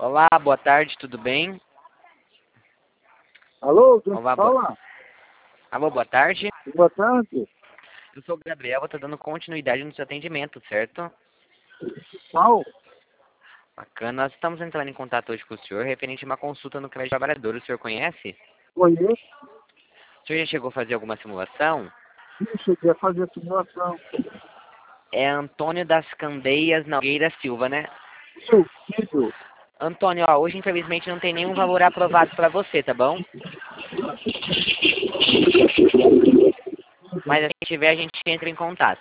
Olá, boa tarde, tudo bem? Alô, quem Olá, fala? Alô, boa tarde. Boa tarde. Eu sou o Gabriel, estou dando continuidade no seu atendimento, certo? Qual? Bacana. Nós estamos entrando em contato hoje com o senhor referente a uma consulta no Colégio Trabalhador. O senhor conhece? Conheço. O senhor já chegou a fazer alguma simulação? Sim, cheguei a fazer a simulação. É Antônio das Candeias Nogueira Silva, né? Filho, Antônio, ó, hoje infelizmente não tem nenhum valor aprovado para você, tá bom? Mas se tiver, a gente entra em contato.